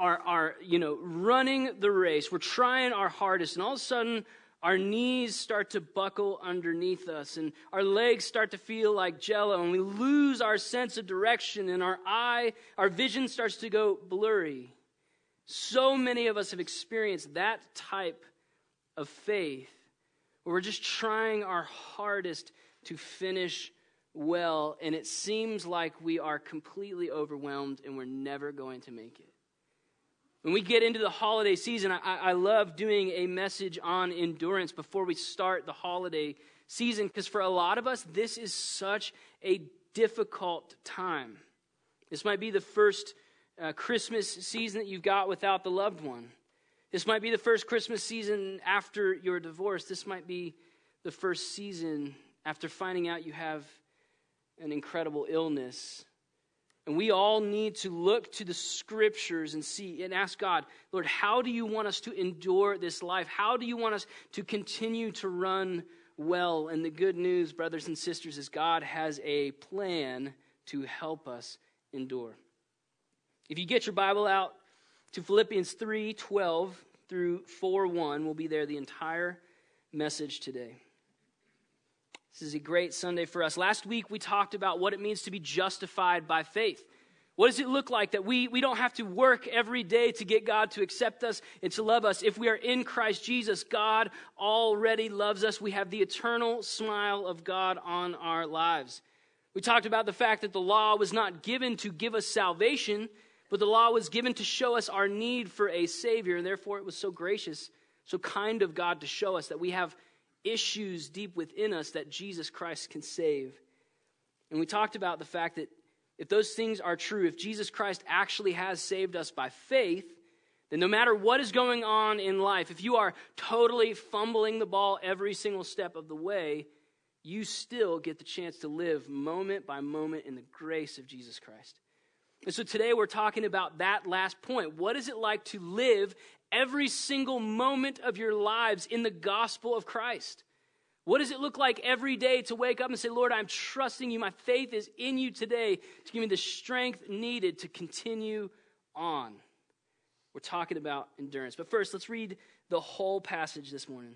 are running the race. We're trying our hardest, and all of a sudden, our knees start to buckle underneath us, and our legs start to feel like jello, and we lose our sense of direction, and our vision starts to go blurry. So many of us have experienced that type of faith, where we're just trying our hardest to finish well, and it seems like we are completely overwhelmed, and we're never going to make it. When we get into the holiday season, I love doing a message on endurance before we start the holiday season, because for a lot of us, this is such a difficult time. This might be the first Christmas season that you've got without the loved one. This might be the first Christmas season after your divorce. This might be the first season after finding out you have an incredible illness. And we all need to look to the scriptures and see and ask God, Lord, how do you want us to endure this life? How do you want us to continue to run well? And the good news, brothers and sisters, is God has a plan to help us endure. If you get your Bible out to Philippians 3:12 through 4:1, we'll be there the entire message today. This is a great Sunday for us. Last week, we talked about what it means to be justified by faith. What does it look like that we don't have to work every day to get God to accept us and to love us? If we are in Christ Jesus, God already loves us. We have the eternal smile of God on our lives. We talked about the fact that the law was not given to give us salvation, but the law was given to show us our need for a Savior, and therefore it was so gracious, so kind of God to show us that we have issues deep within us that Jesus Christ can save. And we talked about the fact that if those things are true, if Jesus Christ actually has saved us by faith, then no matter what is going on in life, if you are totally fumbling the ball every single step of the way, you still get the chance to live moment by moment in the grace of Jesus Christ. And so today we're talking about that last point. What is it like to live every single moment of your lives in the gospel of Christ? What does it look like every day to wake up and say, Lord, I'm trusting you. My faith is in you today to give me the strength needed to continue on. We're talking about endurance. But first, let's read the whole passage this morning.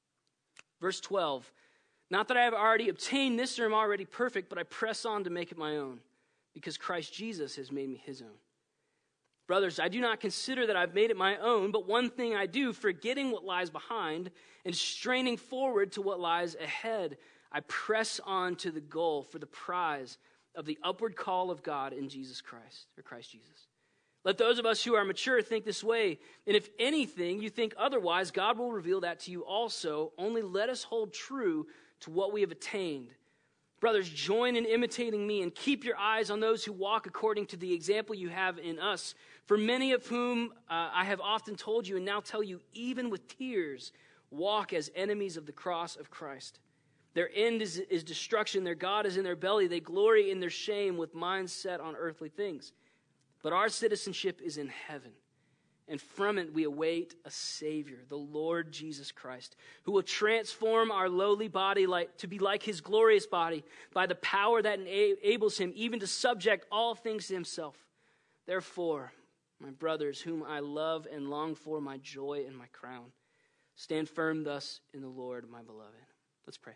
Verse 12, not that I have already obtained this or am already perfect, but I press on to make it my own, because Christ Jesus has made me his own. Brothers, I do not consider that I've made it my own, but one thing I do, forgetting what lies behind and straining forward to what lies ahead, I press on to the goal for the prize of the upward call of God in Jesus Christ, or Christ Jesus. Let those of us who are mature think this way, and if anything you think otherwise, God will reveal that to you also. Only let us hold true to what we have attained. Brothers, join in imitating me and keep your eyes on those who walk according to the example you have in us. For many of whom I have often told you and now tell you, even with tears, walk as enemies of the cross of Christ. Their end is destruction. Their God is in their belly. They glory in their shame with minds set on earthly things. But our citizenship is in heaven. And from it we await a Savior, the Lord Jesus Christ, who will transform our lowly body to be like his glorious body by the power that enables him even to subject all things to himself. Therefore, my brothers, whom I love and long for, my joy and my crown, stand firm thus in the Lord, my beloved. Let's pray.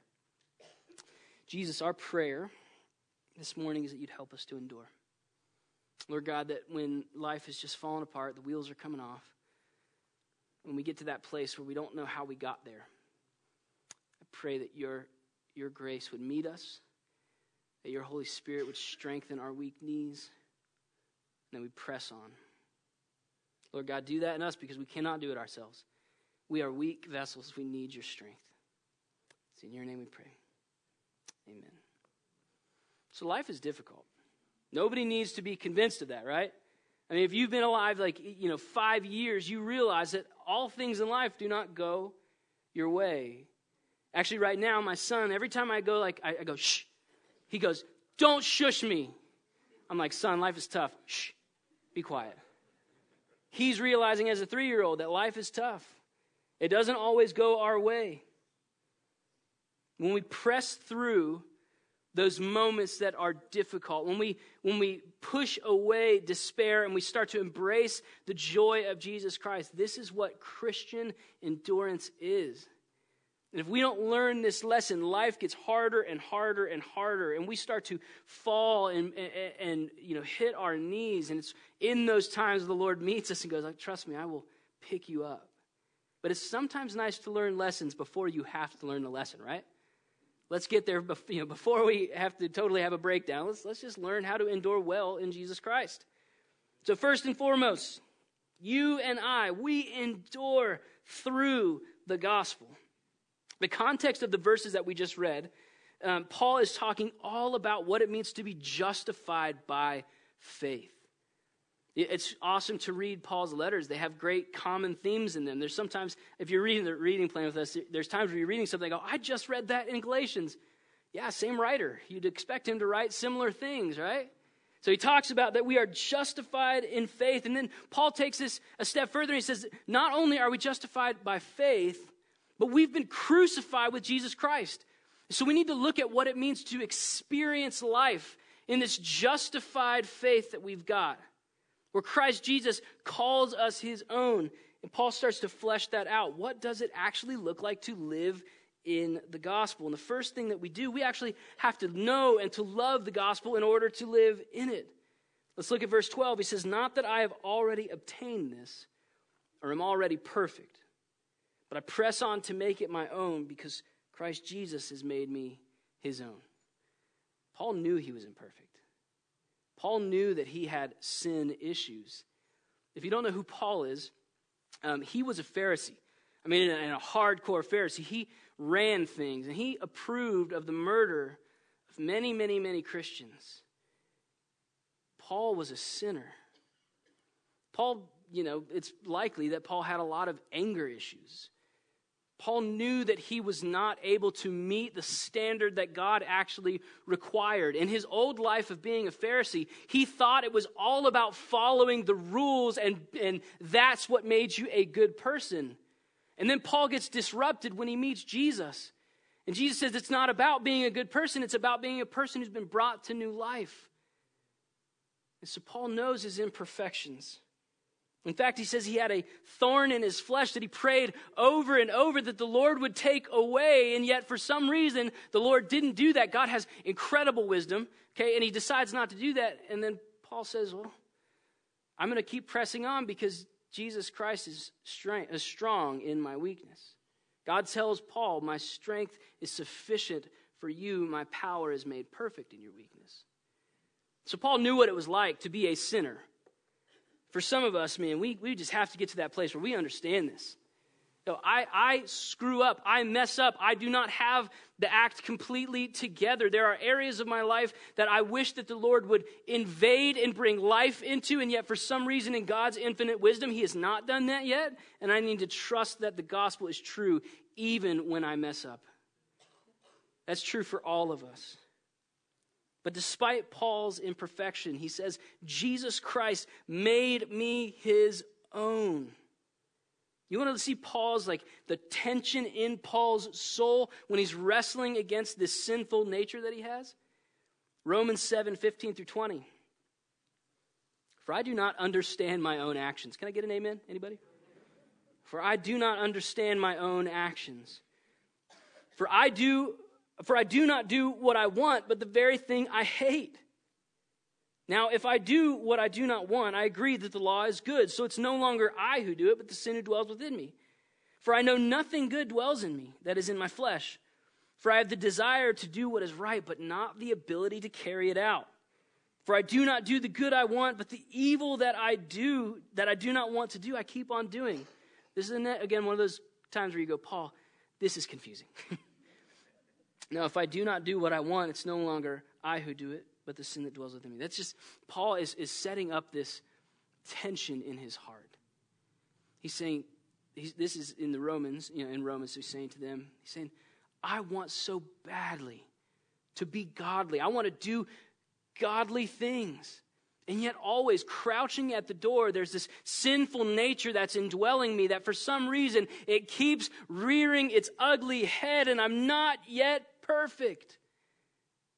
Jesus, our prayer this morning is that you'd help us to endure. Lord God, that when life is just falling apart, the wheels are coming off, when we get to that place where we don't know how we got there, I pray that your grace would meet us, that your Holy Spirit would strengthen our weak knees, and that we press on. Lord God, do that in us because we cannot do it ourselves. We are weak vessels. We need your strength. It's in your name we pray. Amen. So life is difficult. Nobody needs to be convinced of that, right? I mean, if you've been alive 5 years, you realize that all things in life do not go your way. Actually, right now, my son, every time I go, I go, shh. He goes, don't shush me. I'm like, son, life is tough. Shh, be quiet. He's realizing as a 3-year-old that life is tough. It doesn't always go our way. When we press through those moments that are difficult, when we push away despair and we start to embrace the joy of Jesus Christ, this is what Christian endurance is. And if we don't learn this lesson, life gets harder and harder and harder, and we start to fall and hit our knees. And it's in those times the Lord meets us and goes, trust me, I will pick you up. But it's sometimes nice to learn lessons before you have to learn the lesson, right? Let's get there before we have to totally have a breakdown. Let's just learn how to endure well in Jesus Christ. So first and foremost, you and I, we endure through the gospel. The context of the verses that we just read, Paul is talking all about what it means to be justified by faith. It's awesome to read Paul's letters. They have great common themes in them. There's sometimes, if you're reading the reading plan with us, there's times where you're reading something and go, I just read that in Galatians. Yeah, same writer. You'd expect him to write similar things, right? So he talks about that we are justified in faith. And then Paul takes this a step further and he says, not only are we justified by faith, but we've been crucified with Jesus Christ. So we need to look at what it means to experience life in this justified faith that we've got, where Christ Jesus calls us his own. And Paul starts to flesh that out. What does it actually look like to live in the gospel? And the first thing that we do, we actually have to know and to love the gospel in order to live in it. Let's look at verse 12. He says, not that I have already obtained this or am already perfect, but I press on to make it my own because Christ Jesus has made me his own. Paul knew he was imperfect. Paul knew that he had sin issues. If you don't know who Paul is, he was a Pharisee. I mean, and a hardcore Pharisee. He ran things, and he approved of the murder of many, many, many Christians. Paul was a sinner. Paul, it's likely that Paul had a lot of anger issues. Paul knew that he was not able to meet the standard that God actually required. In his old life of being a Pharisee, he thought it was all about following the rules and that's what made you a good person. And then Paul gets disrupted when he meets Jesus. And Jesus says it's not about being a good person, it's about being a person who's been brought to new life. And so Paul knows his imperfections. In fact, he says he had a thorn in his flesh that he prayed over and over that the Lord would take away. And yet for some reason, the Lord didn't do that. God has incredible wisdom, okay? And he decides not to do that. And then Paul says, well, I'm going to keep pressing on because Jesus Christ is strong in my weakness. God tells Paul, my strength is sufficient for you. My power is made perfect in your weakness. So Paul knew what it was like to be a sinner. For some of us, man, we just have to get to that place where we understand this. I screw up. I mess up. I do not have the act completely together. There are areas of my life that I wish that the Lord would invade and bring life into, and yet for some reason in God's infinite wisdom, he has not done that yet, and I need to trust that the gospel is true even when I mess up. That's true for all of us. But despite Paul's imperfection, he says, Jesus Christ made me his own. You want to see Paul's, the tension in Paul's soul when he's wrestling against this sinful nature that he has? Romans 7:15-20. For I do not understand my own actions. Can I get an amen? Anybody? For I do not understand my own actions. For I do not do what I want, but the very thing I hate. Now, if I do what I do not want, I agree that the law is good. So it's no longer I who do it, but the sin who dwells within me. For I know nothing good dwells in me, that is in my flesh. For I have the desire to do what is right, but not the ability to carry it out. For I do not do the good I want, but the evil that I do not want to do, I keep on doing. This is, again, one of those times where you go, Paul, this is confusing. Now, if I do not do what I want, it's no longer I who do it, but the sin that dwells within me. That's just, Paul is setting up this tension in his heart. He's saying, this is in the Romans, in Romans, he's saying to them, he's saying, I want so badly to be godly. I want to do godly things. And yet always crouching at the door, there's this sinful nature that's indwelling me that for some reason it keeps rearing its ugly head and I'm not yet perfect.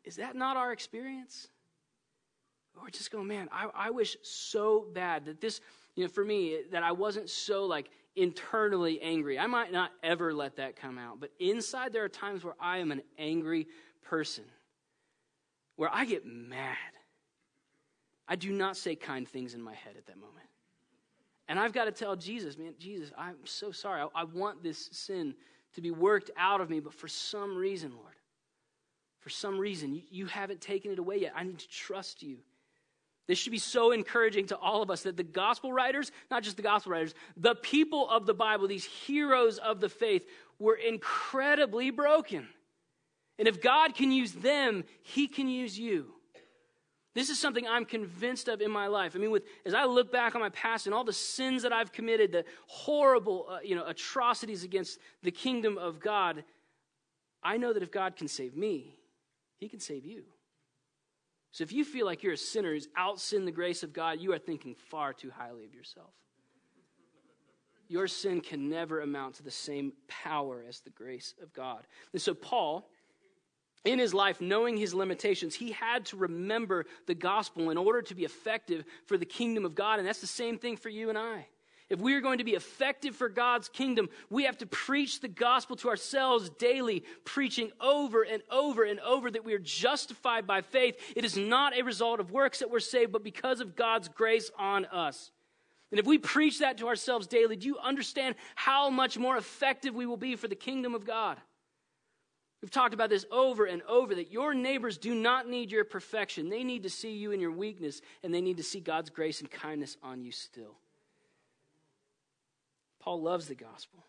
Is that not our experience? Or just go, man, I wish so bad that this, for me, that I wasn't so like internally angry. I might not ever let that come out, but inside there are times where I am an angry person, where I get mad. I do not say kind things in my head at that moment. And I've got to tell Jesus, man, Jesus, I'm so sorry. I want this sin to be worked out of me, but for some reason, Lord, for some reason, you haven't taken it away yet. I need to trust you. This should be so encouraging to all of us that the gospel writers, not just the gospel writers, the people of the Bible, these heroes of the faith, were incredibly broken. And if God can use them, he can use you. This is something I'm convinced of in my life. I mean, as I look back on my past and all the sins that I've committed, the horrible, atrocities against the kingdom of God, I know that if God can save me, he can save you. So if you feel like you're a sinner who's out-sinned the grace of God, you are thinking far too highly of yourself. Your sin can never amount to the same power as the grace of God. And so Paul, in his life, knowing his limitations, he had to remember the gospel in order to be effective for the kingdom of God. And that's the same thing for you and I. If we are going to be effective for God's kingdom, we have to preach the gospel to ourselves daily, preaching over and over and over that we are justified by faith. It is not a result of works that we're saved, but because of God's grace on us. And if we preach that to ourselves daily, do you understand how much more effective we will be for the kingdom of God? We've talked about this over and over, that your neighbors do not need your perfection. They need to see you in your weakness, and they need to see God's grace and kindness on you still. Paul loves the gospel.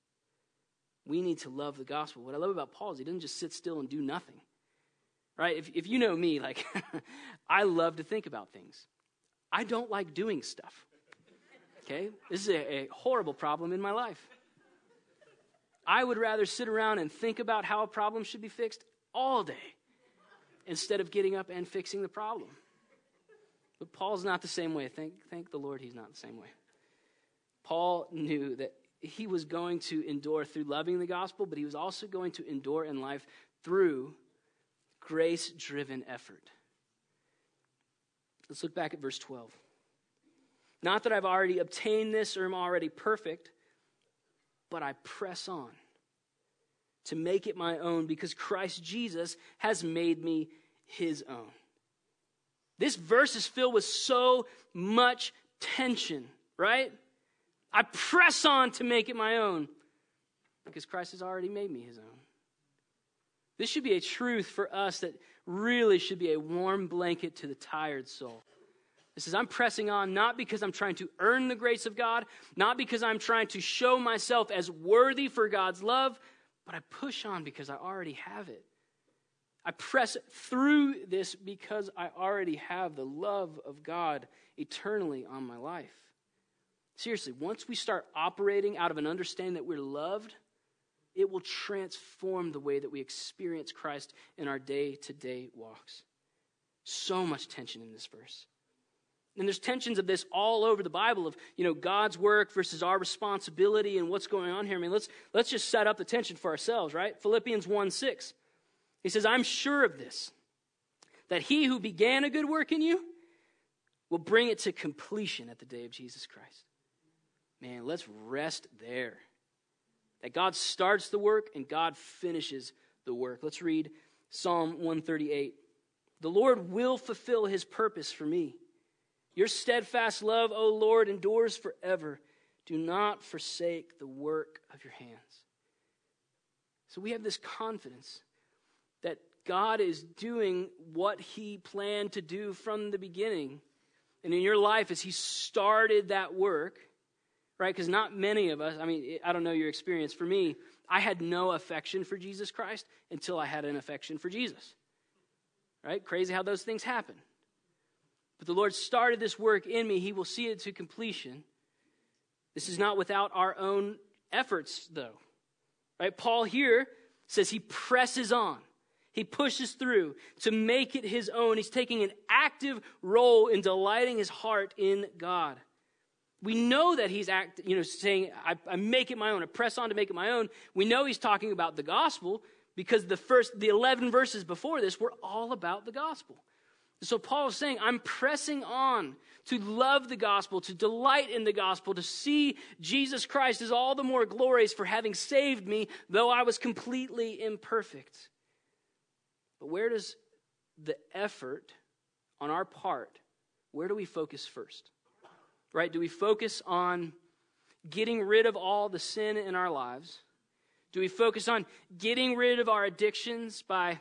We need to love the gospel. What I love about Paul is he doesn't just sit still and do nothing. Right? If you know me, like, I love to think about things. I don't like doing stuff. Okay? This is a horrible problem in my life. I would rather sit around and think about how a problem should be fixed all day instead of getting up and fixing the problem. But Paul's not the same way. Thank the Lord he's not the same way. Paul knew that he was going to endure through loving the gospel, but he was also going to endure in life through grace-driven effort. Let's look back at verse 12. Not that I've already obtained this or am already perfect, but I press on to make it my own because Christ Jesus has made me his own. This verse is filled with so much tension, right? I press on to make it my own because Christ has already made me his own. This should be a truth for us that really should be a warm blanket to the tired soul. It says, I'm pressing on not because I'm trying to earn the grace of God, not because I'm trying to show myself as worthy for God's love, but I push on because I already have it. I press through this because I already have the love of God eternally on my life. Seriously, once we start operating out of an understanding that we're loved, it will transform the way that we experience Christ in our day-to-day walks. So much tension in this verse. And there's tensions of this all over the Bible of, God's work versus our responsibility and what's going on here. I mean, let's just set up the tension for ourselves, right? Philippians 1:6. He says, I'm sure of this, that he who began a good work in you will bring it to completion at the day of Jesus Christ. Man, let's rest there. That God starts the work and God finishes the work. Let's read Psalm 138. The Lord will fulfill his purpose for me. Your steadfast love, O Lord, endures forever. Do not forsake the work of your hands. So we have this confidence that God is doing what he planned to do from the beginning. And in your life, as he started that work, right? Because not many of us, I don't know your experience. For me, I had no affection for Jesus Christ until I had an affection for Jesus. Right? Crazy how those things happen. But the Lord started this work in me. He will see it to completion. This is not without our own efforts, though. Right? Paul here says he presses on. He pushes through to make it his own. He's taking an active role in delighting his heart in God. We know that he's saying, I make it my own. I press on to make it my own. We know he's talking about the gospel Because the 11 verses before this were all about the gospel. So Paul is saying, I'm pressing on to love the gospel, to delight in the gospel, to see Jesus Christ as all the more glorious for having saved me, though I was completely imperfect. But where does the effort on our part, where do we focus first? Right? Do we focus on getting rid of all the sin in our lives? Do we focus on getting rid of our addictions by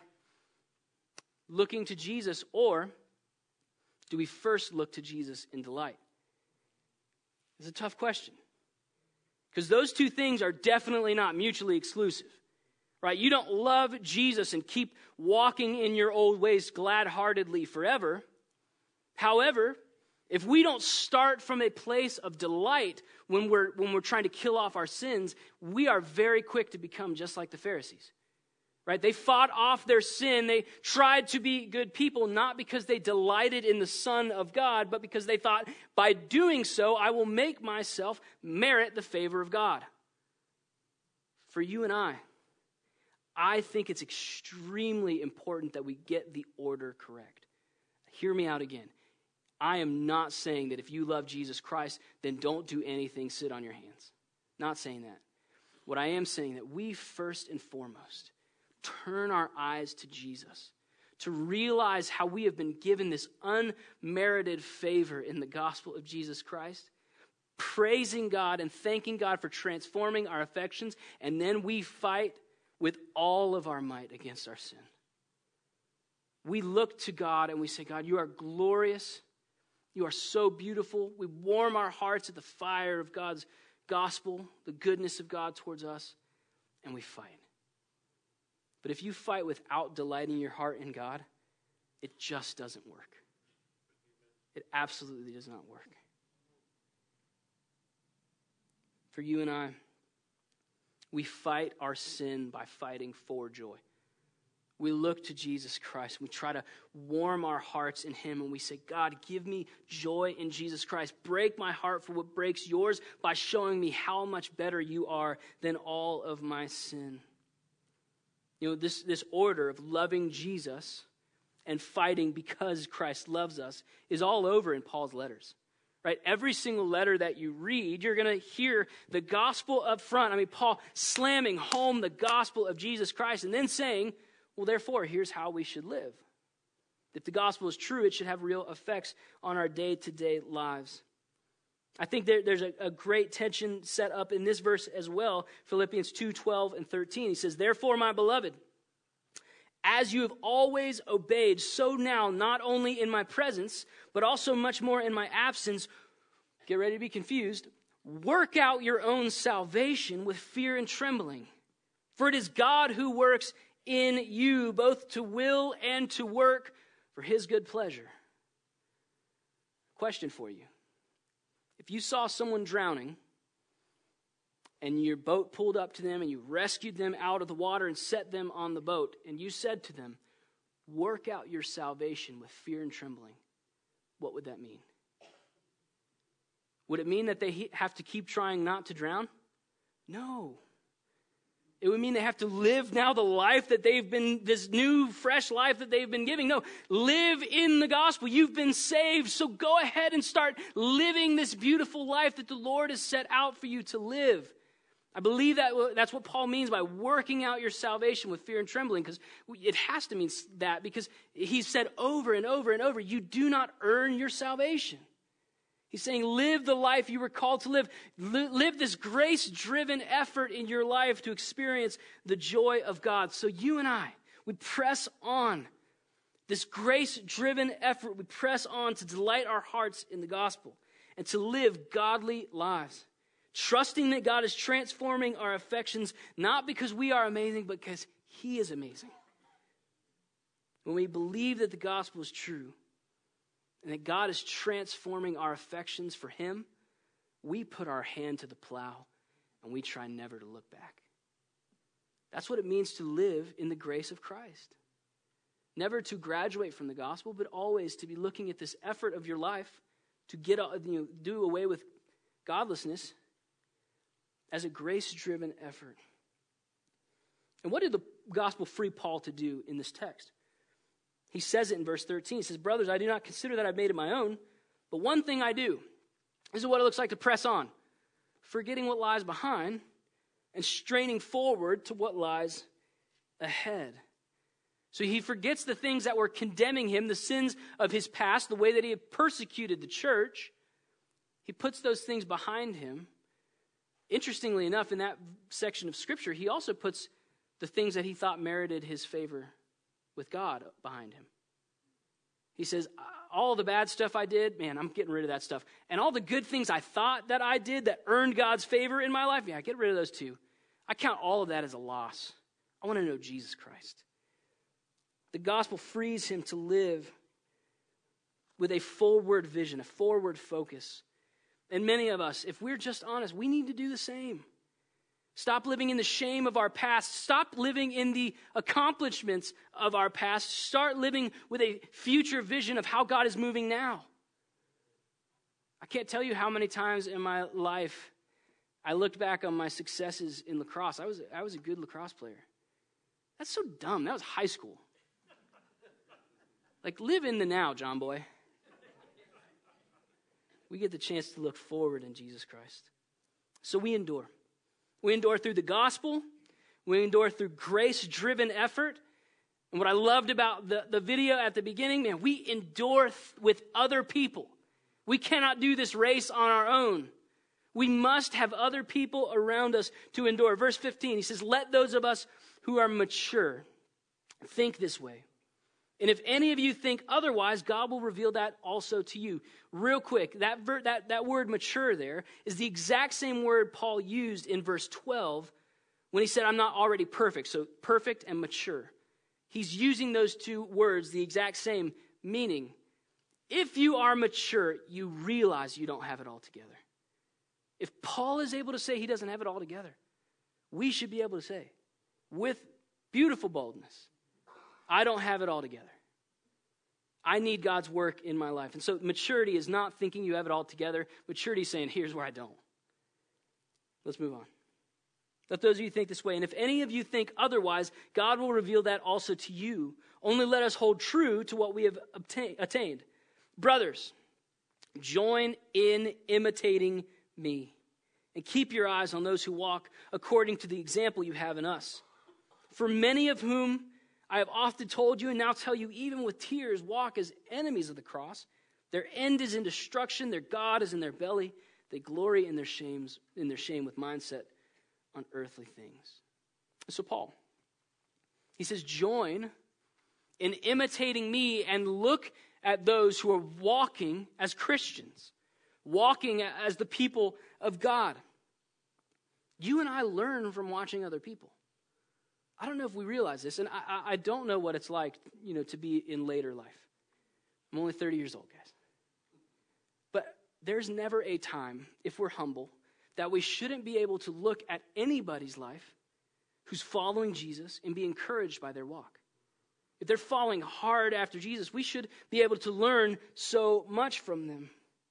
looking to Jesus, or do we first look to Jesus in delight? It's a tough question, because those two things are definitely not mutually exclusive, right? You don't love Jesus and keep walking in your old ways glad-heartedly forever. However, if we don't start from a place of delight when we're trying to kill off our sins, we are very quick to become just like the Pharisees. Right? They fought off their sin. They tried to be good people, not because they delighted in the Son of God, but because they thought, by doing so, I will make myself merit the favor of God. For you and I think it's extremely important that we get the order correct. Hear me out again. I am not saying that if you love Jesus Christ, then don't do anything, sit on your hands. Not saying that. What I am saying that we first and foremost turn our eyes to Jesus, to realize how we have been given this unmerited favor in the gospel of Jesus Christ, praising God and thanking God for transforming our affections, and then we fight with all of our might against our sin. We look to God and we say, God, you are glorious. You are so beautiful. We warm our hearts at the fire of God's gospel, the goodness of God towards us, and we fight. But if you fight without delighting your heart in God, it just doesn't work. It absolutely does not work. For you and I, we fight our sin by fighting for joy. We look to Jesus Christ. We try to warm our hearts in him, and we say, God, give me joy in Jesus Christ. Break my heart for what breaks yours by showing me how much better you are than all of my sin. You know, this order of loving Jesus and fighting because Christ loves us is all over in Paul's letters, right? Every single letter that you read, you're going to hear the gospel up front. I mean, Paul slamming home the gospel of Jesus Christ and then saying, well, therefore, here's how we should live. If the gospel is true, it should have real effects on our day-to-day lives. I think there's a great tension set up in this verse as well. Philippians 2:12 and 13. He says, therefore, my beloved, as you have always obeyed, so now, not only in my presence, but also much more in my absence, get ready to be confused, work out your own salvation with fear and trembling. For it is God who works in you, both to will and to work for his good pleasure. Question for you. If you saw someone drowning and your boat pulled up to them and you rescued them out of the water and set them on the boat, and you said to them, work out your salvation with fear and trembling, what would that mean? Would it mean that they have to keep trying not to drown? No. It would mean they have to live now the life that they've been, this new, fresh life that they've been giving. No, live in the gospel. You've been saved, so go ahead and start living this beautiful life that the Lord has set out for you to live. I believe that's what Paul means by working out your salvation with fear and trembling, because it has to mean that, because he's said over and over and over, you do not earn your salvation. He's saying, live the life you were called to live. Live this grace-driven effort in your life to experience the joy of God. So you and I, we press on. This grace-driven effort, we press on to delight our hearts in the gospel and to live godly lives, trusting that God is transforming our affections, not because we are amazing, but because he is amazing. When we believe that the gospel is true, and that God is transforming our affections for him, we put our hand to the plow and we try never to look back. That's what it means to live in the grace of Christ. Never to graduate from the gospel, but always to be looking at this effort of your life to do away with godlessness as a grace-driven effort. And what did the gospel free Paul to do in this text? He says it in verse 13. He says, brothers, I do not consider that I've made it my own, but one thing I do. This is what it looks like to press on, forgetting what lies behind and straining forward to what lies ahead. So he forgets the things that were condemning him, the sins of his past, the way that he had persecuted the church. He puts those things behind him. Interestingly enough, in that section of Scripture, he also puts the things that he thought merited his favor with God behind him. He says, all the bad stuff I did, man, I'm getting rid of that stuff. And all the good things I thought that I did that earned God's favor in my life, yeah, get rid of those too. I count all of that as a loss. I want to know Jesus Christ. The gospel frees him to live with a forward vision, a forward focus. And many of us, if we're just honest, we need to do the same. Stop living in the shame of our past. Stop living in the accomplishments of our past. Start living with a future vision of how God is moving now. I can't tell you how many times in my life I looked back on my successes in lacrosse. I was a good lacrosse player. That's so dumb. That was high school. Like, live in the now, John boy. We get the chance to look forward in Jesus Christ. So we endure. We endure through the gospel. We endure through grace-driven effort. And what I loved about the video at the beginning, man, we endure with other people. We cannot do this race on our own. We must have other people around us to endure. Verse 15, he says, let those of us who are mature think this way. And if any of you think otherwise, God will reveal that also to you. Real quick, that word mature there is the exact same word Paul used in verse 12 when he said, I'm not already perfect. So perfect and mature. He's using those two words, the exact same meaning. If you are mature, you realize you don't have it all together. If Paul is able to say he doesn't have it all together, we should be able to say with beautiful boldness, I don't have it all together. I need God's work in my life. And so maturity is not thinking you have it all together. Maturity is saying, here's where I don't. Let's move on. Let those of you think this way. And if any of you think otherwise, God will reveal that also to you. Only let us hold true to what we have attained. Brothers, join in imitating me. And keep your eyes on those who walk according to the example you have in us. For many of whom I have often told you and now tell you, even with tears, walk as enemies of the cross. Their end is in destruction. Their God is in their belly. They glory in their shame with mindset on earthly things. So Paul, he says, join in imitating me and look at those who are walking as Christians, walking as the people of God. You and I learn from watching other people. I don't know if we realize this, and I don't know what it's like, to be in later life. I'm only 30 years old, guys. But there's never a time, if we're humble, that we shouldn't be able to look at anybody's life who's following Jesus and be encouraged by their walk. If they're following hard after Jesus, we should be able to learn so much from them.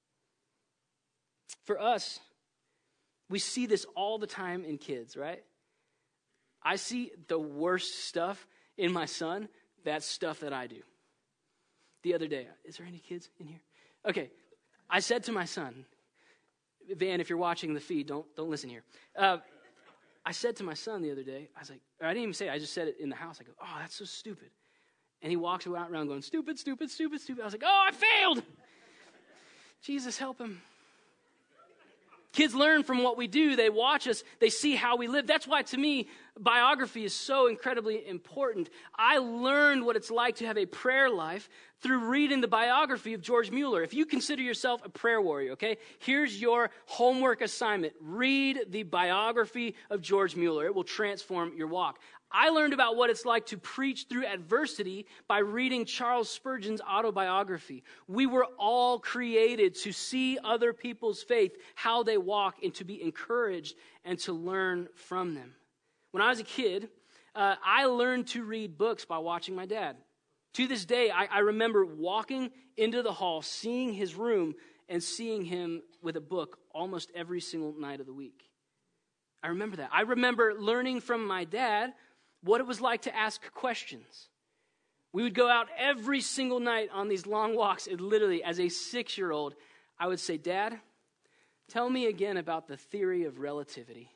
For us, we see this all the time in kids, right? I see the worst stuff in my son, that's stuff that I do. The other day, is there any kids in here? Okay, I said to my son, Van, if you're watching the feed, don't listen here. I said to my son the other day, I didn't even say it, I just said it in the house. I go, oh, that's so stupid. And he walks around going, stupid, stupid, stupid, stupid. I was like, oh, I failed. Jesus, help him. Kids learn from what we do. They watch us. They see how we live. That's why, to me, biography is so incredibly important. I learned what it's like to have a prayer life through reading the biography of George Mueller. If you consider yourself a prayer warrior, okay, here's your homework assignment. Read the biography of George Mueller. It will transform your walk. I learned about what it's like to preach through adversity by reading Charles Spurgeon's autobiography. We were all created to see other people's faith, how they walk, and to be encouraged and to learn from them. When I was a kid, I learned to read books by watching my dad. To this day, I remember walking into the hall, seeing his room, and seeing him with a book almost every single night of the week. I remember that. I remember learning from my dad what it was like to ask questions. We would go out every single night on these long walks, and literally, as a 6-year-old, I would say, Dad, tell me again about the theory of relativity.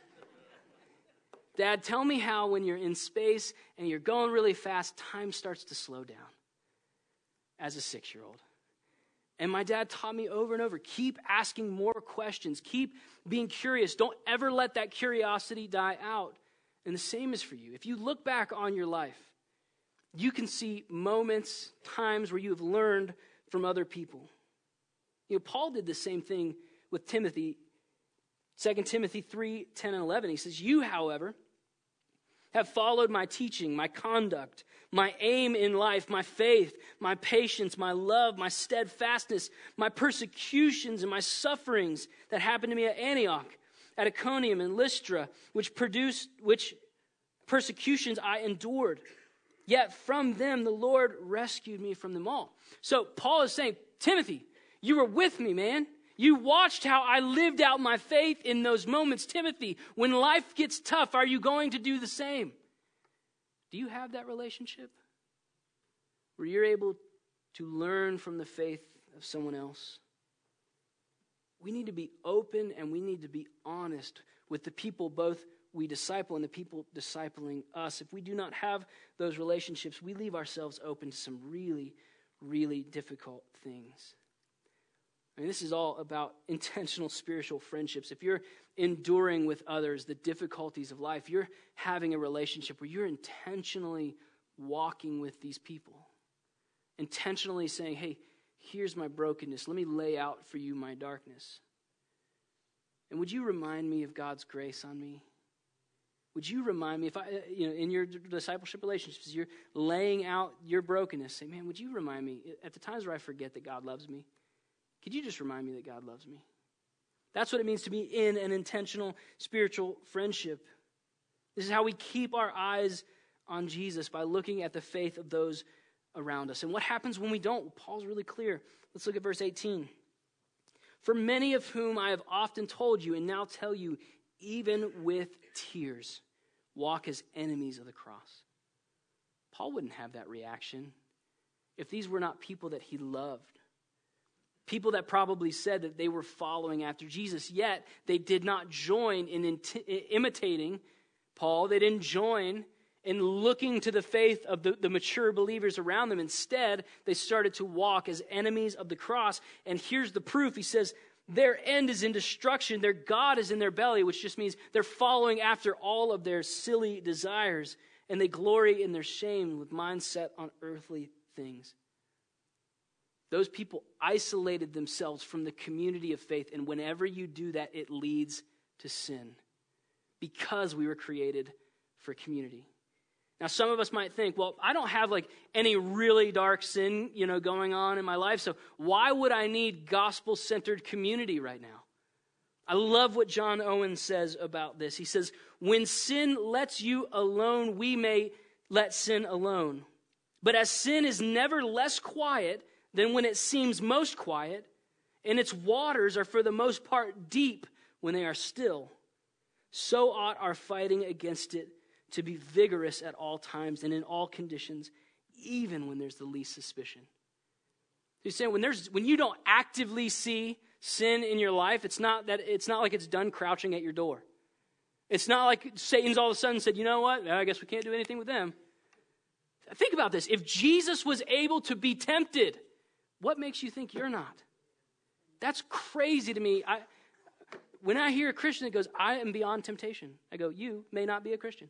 Dad, tell me how when you're in space and you're going really fast, time starts to slow down as a 6-year-old. And my dad taught me over and over, keep asking more questions, keep being curious. Don't ever let that curiosity die out. And the same is for you. If you look back on your life, you can see moments, times where you have learned from other people. You know, Paul did the same thing with Timothy. 2 Timothy 3, 10 and 11. He says, you, however, have followed my teaching, my conduct, my aim in life, my faith, my patience, my love, my steadfastness, my persecutions and my sufferings that happened to me at Antioch, at Iconium and Lystra, which persecutions I endured. Yet from them the Lord rescued me from them all. So Paul is saying, Timothy, you were with me, man. You watched how I lived out my faith in those moments. Timothy, when life gets tough, are you going to do the same? Do you have that relationship where you're able to learn from the faith of someone else? We need to be open and we need to be honest with the people both we disciple and the people discipling us. If we do not have those relationships, we leave ourselves open to some really, really difficult things. I mean, this is all about intentional spiritual friendships. If you're enduring with others the difficulties of life, you're having a relationship where you're intentionally walking with these people. Intentionally saying, hey, here's my brokenness. Let me lay out for you my darkness. And would you remind me of God's grace on me? Would you remind me, if in your discipleship relationships, you're laying out your brokenness, say, man, would you remind me, at the times where I forget that God loves me, could you just remind me that God loves me? That's what it means to be in an intentional spiritual friendship. This is how we keep our eyes on Jesus, by looking at the faith of those around us. And what happens when we don't? Well, Paul's really clear. Let's look at verse 18. For many of whom I have often told you and now tell you, even with tears, walk as enemies of the cross. Paul wouldn't have that reaction if these were not people that he loved. People that probably said that they were following after Jesus, yet they did not join in imitating Paul. They didn't join in looking to the faith of the mature believers around them. Instead, they started to walk as enemies of the cross. And here's the proof. He says, their end is in destruction. Their God is in their belly, which just means they're following after all of their silly desires. And they glory in their shame with minds set on earthly things. Those people isolated themselves from the community of faith. And whenever you do that, it leads to sin. Because we were created for community. Now, some of us might think, well, I don't have like any really dark sin, going on in my life. So why would I need gospel-centered community right now? I love what John Owen says about this. He says, when sin lets you alone, we may let sin alone. But as sin is never less quiet than when it seems most quiet, and its waters are for the most part deep when they are still, so ought our fighting against it to be vigorous at all times and in all conditions, even when there's the least suspicion. He's saying when you don't actively see sin in your life, it's not like it's done crouching at your door. It's not like Satan's all of a sudden said, you know what? I guess we can't do anything with them. Think about this. If Jesus was able to be tempted, what makes you think you're not? That's crazy to me. When I hear a Christian that goes, I am beyond temptation, I go, you may not be a Christian.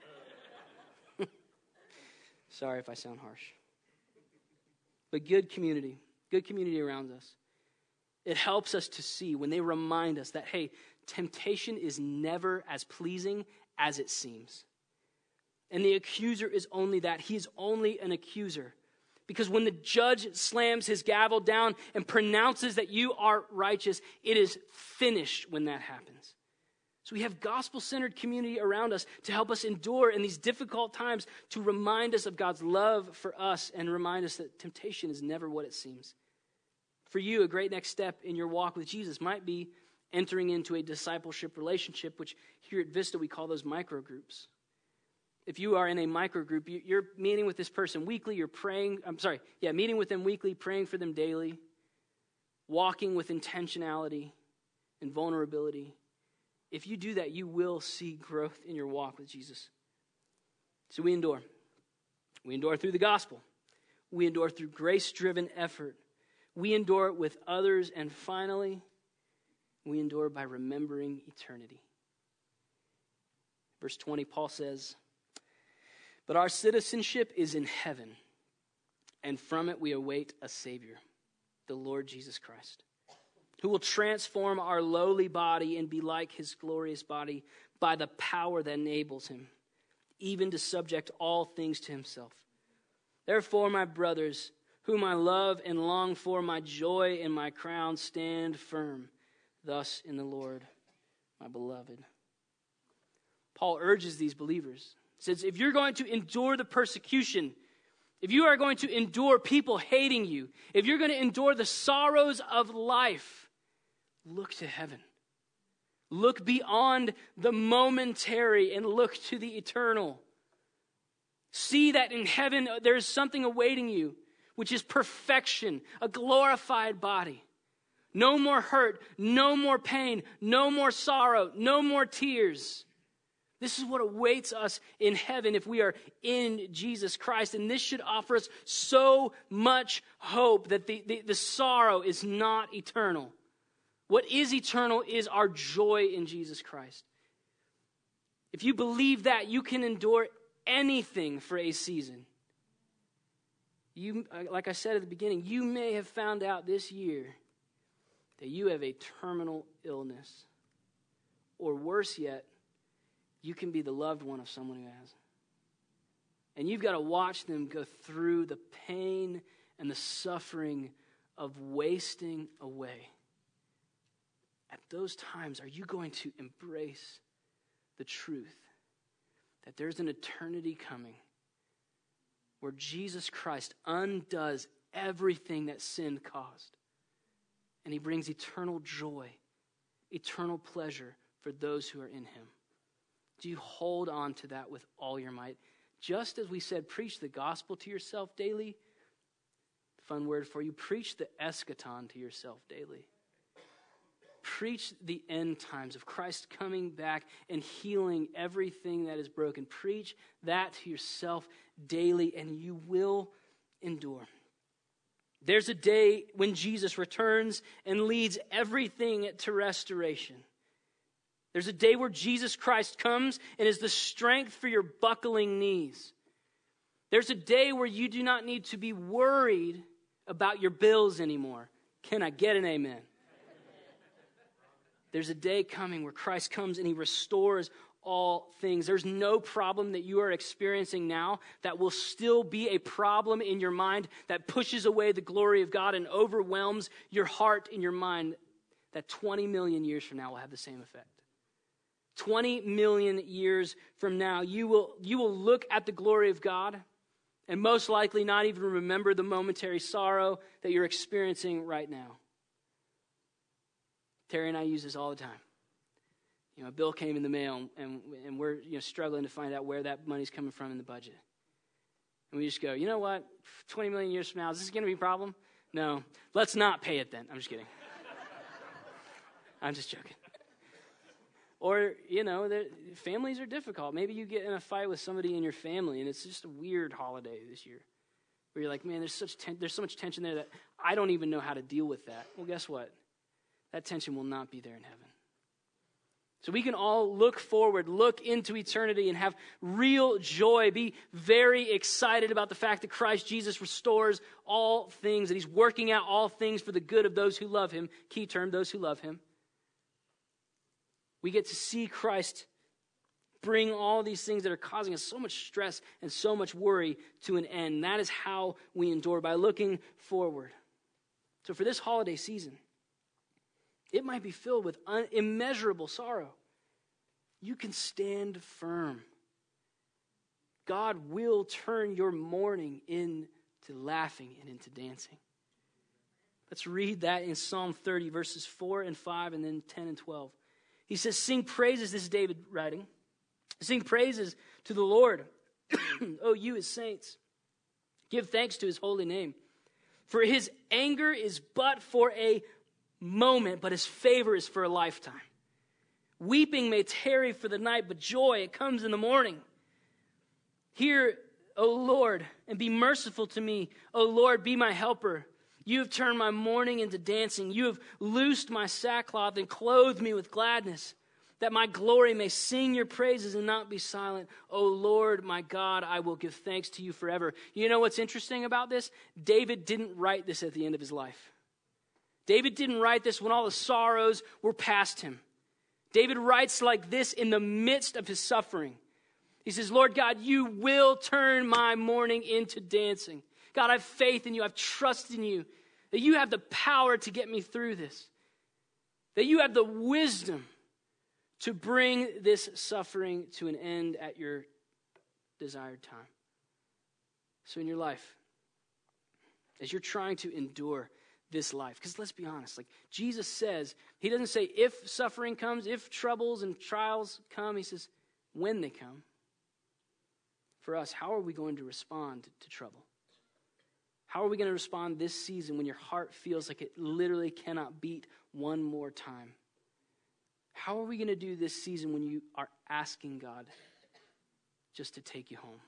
Sorry if I sound harsh. But good community around us. It helps us to see when they remind us that, hey, temptation is never as pleasing as it seems. And the accuser is only that. He is only an accuser. Because when the judge slams his gavel down and pronounces that you are righteous, it is finished when that happens. So we have gospel-centered community around us to help us endure in these difficult times, to remind us of God's love for us and remind us that temptation is never what it seems. For you, a great next step in your walk with Jesus might be entering into a discipleship relationship, which here at Vista we call those micro groups. If you are in a micro group, you're meeting with this person weekly, meeting with them weekly, praying for them daily, walking with intentionality and vulnerability. If you do that, you will see growth in your walk with Jesus. So we endure. We endure through the gospel. We endure through grace-driven effort. We endure with others. And finally, we endure by remembering eternity. Verse 20, Paul says, "But our citizenship is in heaven, and from it we await a Savior, the Lord Jesus Christ, who will transform our lowly body and be like his glorious body by the power that enables him, even to subject all things to himself. Therefore, my brothers, whom I love and long for, my joy and my crown, stand firm thus in the Lord, my beloved." Paul urges these believers. He says, if you're going to endure the persecution, if you are going to endure people hating you, if you're going to endure the sorrows of life, look to heaven. Look beyond the momentary and look to the eternal. See that in heaven there is something awaiting you, which is perfection, a glorified body. No more hurt, no more pain, no more sorrow, no more tears. This is what awaits us in heaven if we are in Jesus Christ. And this should offer us so much hope that the sorrow is not eternal. What is eternal is our joy in Jesus Christ. If you believe that, you can endure anything for a season. You, like I said at the beginning, you may have found out this year that you have a terminal illness. Or worse yet, you can be the loved one of someone who has. And you've got to watch them go through the pain and the suffering of wasting away. At those times, are you going to embrace the truth that there's an eternity coming where Jesus Christ undoes everything that sin caused, and he brings eternal joy, eternal pleasure for those who are in him? Do you hold on to that with all your might? Just as we said, preach the gospel to yourself daily. Fun word for you. Preach the eschaton to yourself daily. Preach the end times of Christ coming back and healing everything that is broken. Preach that to yourself daily, and you will endure. There's a day when Jesus returns and leads everything to restoration. There's a day where Jesus Christ comes and is the strength for your buckling knees. There's a day where you do not need to be worried about your bills anymore. Can I get an amen? There's a day coming where Christ comes and he restores all things. There's no problem that you are experiencing now that will still be a problem in your mind that pushes away the glory of God and overwhelms your heart and your mind that 20 million years from now will have the same effect. 20 million years from now, you will look at the glory of God and most likely not even remember the momentary sorrow that you're experiencing right now. Terry and I use this all the time. A bill came in the mail, and we're struggling to find out where that money's coming from in the budget. And we just go, you know what? 20 million years from now, is this going to be a problem? No. Let's not pay it then. I'm just kidding. I'm just joking. Or, families are difficult. Maybe you get in a fight with somebody in your family, and it's just a weird holiday this year. Where you're like, man, there's so much tension there that I don't even know how to deal with that. Well, guess what? That tension will not be there in heaven. So we can all look forward, look into eternity, and have real joy. Be very excited about the fact that Christ Jesus restores all things, that he's working out all things for the good of those who love him. Key term, those who love him. We get to see Christ bring all these things that are causing us so much stress and so much worry to an end. That is how we endure, by looking forward. So for this holiday season, it might be filled with immeasurable sorrow. You can stand firm. God will turn your mourning into laughing and into dancing. Let's read that in Psalm 30, verses 4 and 5, and then 10 and 12. He says, sing praises, this is David writing. Sing praises to the Lord, O you, his saints, give thanks to his holy name. For his anger is but for a moment, but his favor is for a lifetime. Weeping may tarry for the night, but joy, it comes in the morning. Hear, O Lord, and be merciful to me. O Lord, be my helper. You have turned my mourning into dancing. You have loosed my sackcloth and clothed me with gladness, that my glory may sing your praises and not be silent. O Lord, my God, I will give thanks to you forever. You know what's interesting about this? David didn't write this at the end of his life. David didn't write this when all the sorrows were past him. David writes like this in the midst of his suffering. He says, Lord God, you will turn my mourning into dancing. God, I have faith in you. I have trust in you. That you have the power to get me through this. That you have the wisdom to bring this suffering to an end at your desired time. So in your life, as you're trying to endure this life, because let's be honest, like Jesus says, he doesn't say if suffering comes, if troubles and trials come, he says when they come. For us, how are we going to respond to trouble? How are we going to respond this season when your heart feels like it literally cannot beat one more time? How are we going to do this season when you are asking God just to take you home?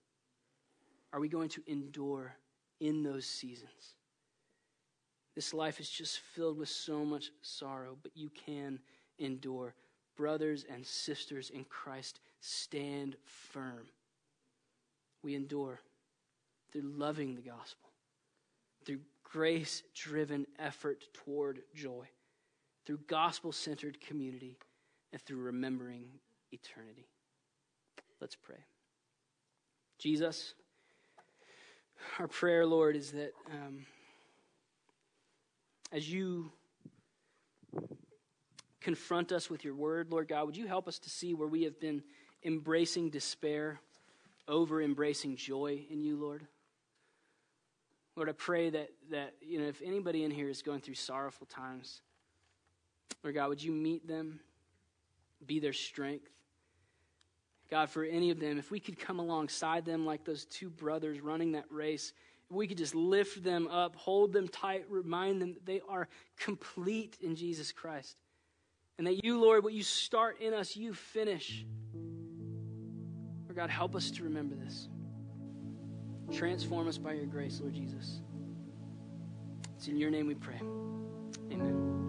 Are we going to endure in those seasons? This life is just filled with so much sorrow, but you can endure. Brothers and sisters in Christ, stand firm. We endure through loving the gospel, through grace-driven effort toward joy, through gospel-centered community, and through remembering eternity. Let's pray. Jesus, our prayer, Lord, is that as you confront us with your word, Lord God, would you help us to see where we have been embracing despair over embracing joy in you, Lord? Lord, I pray that if anybody in here is going through sorrowful times, Lord God, would you meet them, be their strength? God, for any of them, if we could come alongside them like those two brothers running that race, if we could just lift them up, hold them tight, remind them that they are complete in Jesus Christ. And that you, Lord, what you start in us, you finish. Lord God, help us to remember this. Transform us by your grace, Lord Jesus. It's in your name we pray. Amen.